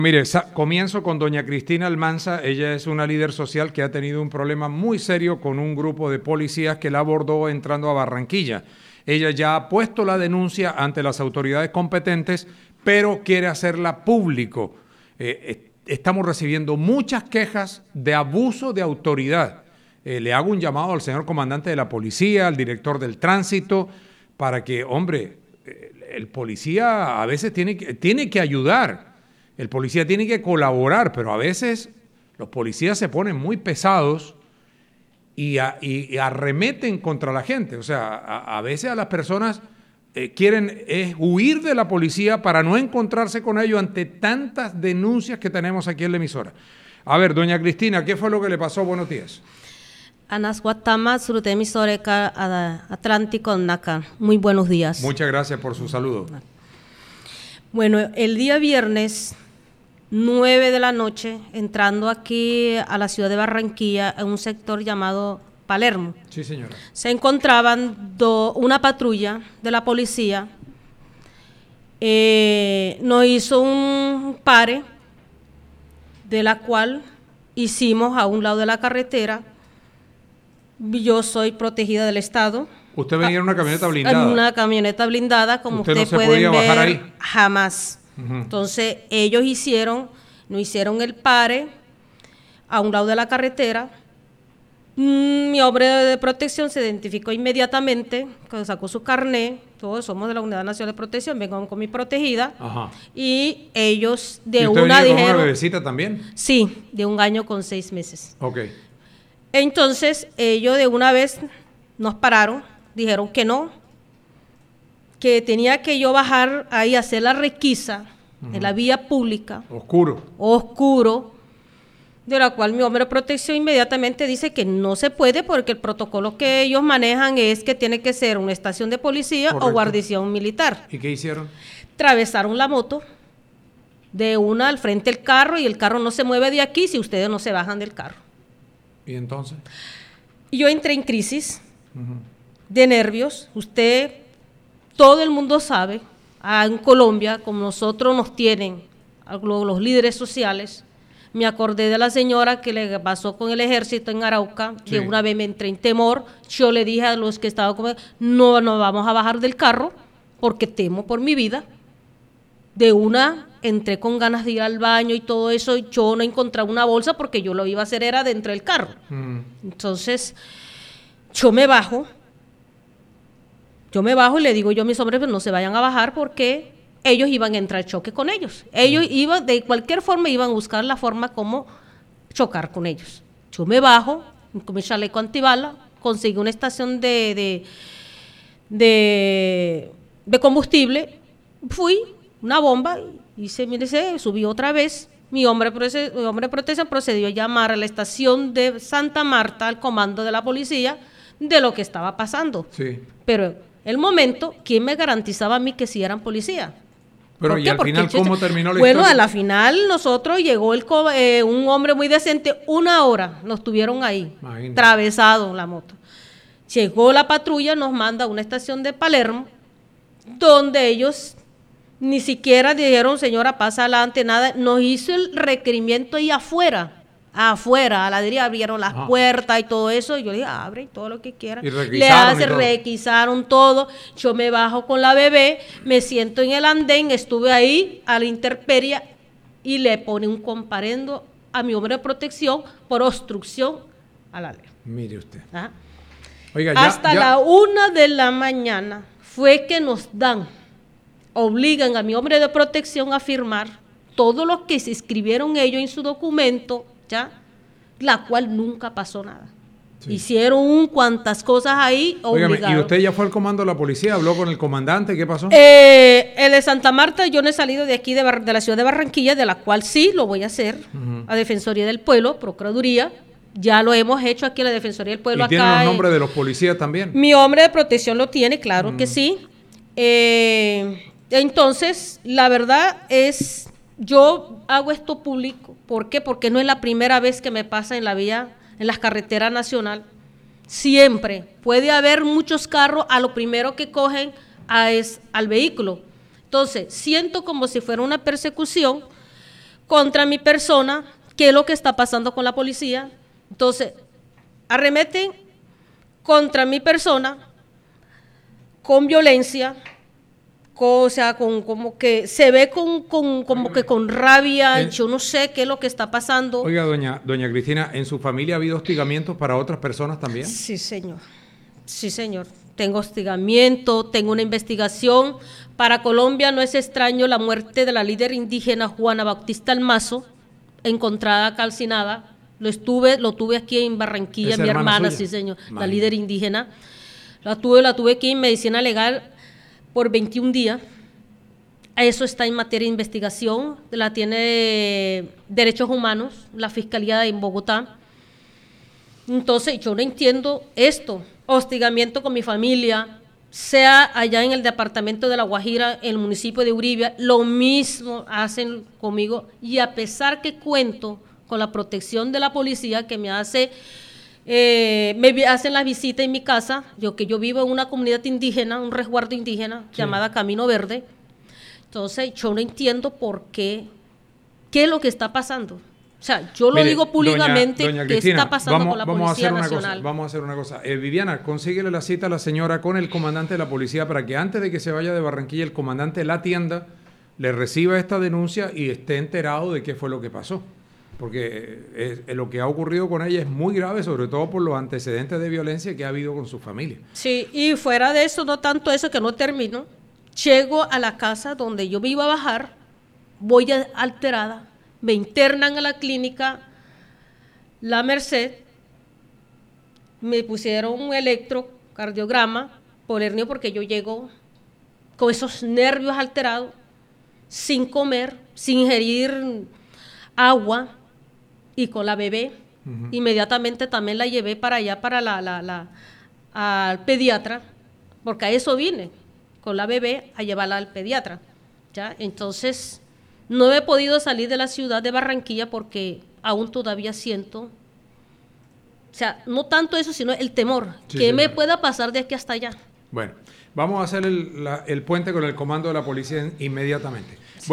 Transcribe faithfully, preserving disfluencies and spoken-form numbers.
Mire, comienzo con doña Cristina Almanza. Ella es una líder social que ha tenido un problema muy serio con un grupo de policías que la abordó entrando a Barranquilla. Ella ya ha puesto la denuncia ante las autoridades competentes, pero quiere hacerla público. Eh, estamos recibiendo muchas quejas de abuso de autoridad. Eh, le hago un llamado al señor comandante de la policía, al director del tránsito, para que, hombre, el policía a veces tiene que, tiene que ayudar. El policía tiene que colaborar, pero a veces los policías se ponen muy pesados y, a, y, y arremeten contra la gente. O sea, a, a veces a las personas eh, quieren eh, huir de la policía para no encontrarse con ellos ante tantas denuncias que tenemos aquí en la emisora. A ver, doña Cristina, ¿qué fue lo que le pasó? Buenos días. Anas Guatama, surute emisora Atlántico Naca. Muy buenos días. Muchas gracias por su saludo. Bueno, el día viernes, nueve de la noche, entrando aquí a la ciudad de Barranquilla, en un sector llamado Palermo. Sí, señora. Se encontraban do, una patrulla de la policía, eh, nos hizo un pare, de la cual hicimos a un lado de la carretera. Yo soy protegida del Estado. ¿Usted venía en una camioneta blindada? En una camioneta blindada, como ¿Usted ustedes no se pueden podía ver, bajar ahí? Jamás. Uh-huh. Entonces, ellos hicieron, nos hicieron el pare a un lado de la carretera. Mm, mi hombre de protección se identificó inmediatamente, sacó su carnet, todos somos de la Unidad Nacional de Protección, vengo con mi protegida. Ajá. Y ellos de ¿Y usted una venía dijeron... con una bebecita también? Sí, de un año con seis meses. Ok. Entonces, ellos de una vez nos pararon, dijeron que no, que tenía que yo bajar ahí a hacer la requisa uh-huh. en la vía pública. Oscuro. Oscuro, de la cual mi hombre de protección inmediatamente dice que no se puede porque el protocolo que ellos manejan es que tiene que ser una estación de policía Correcto. O guarnición militar. ¿Y qué hicieron? Atravesaron la moto de una al frente del carro y el carro no se mueve de aquí si ustedes no se bajan del carro. ¿Y entonces? Yo entré en crisis uh-huh. de nervios. Usted, todo el mundo sabe, ah, en Colombia, como nosotros nos tienen, los, los líderes sociales, me acordé de la señora que le pasó con el ejército en Arauca, sí. que una vez me entré en temor, yo le dije a los que estaban conmigo, no nos vamos a bajar del carro porque temo por mi vida. De una, entré con ganas de ir al baño y todo eso, y yo no encontraba una bolsa porque yo lo iba a hacer era dentro del carro. Mm. Entonces, yo me bajo, yo me bajo y le digo yo a mis hombres, pues no se vayan a bajar porque ellos iban a entrar en choque con ellos. Ellos mm. iban, de cualquier forma, iban a buscar la forma como chocar con ellos. Yo me bajo, con mi chaleco antibala, conseguí una estación de, de, de, de combustible, fui, una bomba, y se, mire, se subió otra vez. Mi hombre, mi hombre de protección procedió a llamar a la estación de Santa Marta, al comando de la policía, de lo que estaba pasando. Sí. Pero el momento, ¿quién me garantizaba a mí que sí eran policía? Pero ¿y al Porque final cómo terminó la bueno, historia? Bueno, a la final nosotros llegó el eh, un hombre muy decente, una hora nos tuvieron ahí, Imagínate. atravesado la moto. Llegó la patrulla, nos manda a una estación de Palermo, donde ellos... Ni siquiera dijeron, señora, pasa adelante, nada. Nos hizo el requerimiento ahí afuera, afuera, a la ladrilla, abrieron las Ajá. puertas y todo eso. Y yo le dije, abre todo lo que quiera. Le hace, requisaron todo. Yo me bajo con la bebé, me siento en el andén, estuve ahí a la intemperie y le pone un comparendo a mi hombre de protección por obstrucción a la ley. Mire usted. ¿Ah? Oiga, ya, Hasta ya. la una de la mañana fue que nos dan... obligan a mi hombre de protección a firmar todo lo que se escribieron ellos en su documento, ¿ya? La cual nunca pasó nada. Sí. Hicieron un cuantas cosas ahí, obligaron. Óigame, ¿y usted ya fue al comando de la policía? ¿Habló con el comandante? ¿Qué pasó? Eh, el de Santa Marta, yo no he salido de aquí, de, Bar- de la ciudad de Barranquilla, de la cual sí lo voy a hacer, uh-huh. a Defensoría del Pueblo, Procuraduría. Ya lo hemos hecho aquí en la Defensoría del Pueblo. ¿Y tiene los nombres de los policías también? Mi hombre de protección lo tiene, claro uh-huh. que sí. Eh... Entonces, la verdad es, yo hago esto público. ¿Por qué? Porque no es la primera vez que me pasa en la vía, en las carreteras nacional. Siempre puede haber muchos carros, a lo primero que cogen a es, al vehículo. Entonces, siento como si fuera una persecución contra mi persona, qué es lo que está pasando con la policía. Entonces, arremeten contra mi persona con violencia, con, o sea, con, como que se ve con, con, como que con rabia, en, yo no sé qué es lo que está pasando. Oiga, doña, doña Cristina, ¿en su familia ha habido hostigamientos para otras personas también? Sí, señor. Sí, señor. Tengo hostigamiento, tengo una investigación. Para Colombia no es extraño la muerte de la líder indígena Juana Bautista Almazo, encontrada calcinada. Lo estuve, lo tuve aquí en Barranquilla, mi hermana, hermana sí, señor, Imagínate. La líder indígena. La tuve, la tuve aquí en medicina legal por veintiún días. Eso está en materia de investigación, la tiene Derechos Humanos, la Fiscalía de Bogotá. Entonces, yo no entiendo esto, hostigamiento con mi familia, sea allá en el departamento de La Guajira, en el municipio de Uribia, lo mismo hacen conmigo, y a pesar que cuento con la protección de la policía que me hace, eh, me hacen la visita en mi casa, yo que yo vivo en una comunidad indígena, un resguardo indígena, sí, llamada Camino Verde. Entonces, yo no entiendo por qué, qué es lo que está pasando. O sea, yo Mire, lo digo públicamente, doña, doña qué está pasando vamos, con la vamos Policía a hacer Nacional. Una cosa, vamos a hacer una cosa. Eh, Viviana, consíguele la cita a la señora con el comandante de la policía para que antes de que se vaya de Barranquilla, el comandante la atienda, le reciba esta denuncia y esté enterado de qué fue lo que pasó. Porque eh, eh, lo que ha ocurrido con ella es muy grave, sobre todo por los antecedentes de violencia que ha habido con su familia. Sí, y fuera de eso, no tanto eso que no termino, llego a la casa donde yo me iba a bajar, voy alterada, me internan a la clínica La Merced, me pusieron un electrocardiograma por hernio porque yo llego con esos nervios alterados, sin comer, sin ingerir agua y con la bebé. Uh-huh. Inmediatamente también la llevé para allá, para la, la, la al pediatra, porque a eso vine, con la bebé a llevarla al pediatra. ¿Ya? Entonces, no he podido salir de la ciudad de Barranquilla porque aún todavía siento, o sea, no tanto eso, sino el temor, sí, que sí, me sí. pueda pasar de aquí hasta allá. Bueno, vamos a hacer el, la, el puente con el comando de la policía inmediatamente.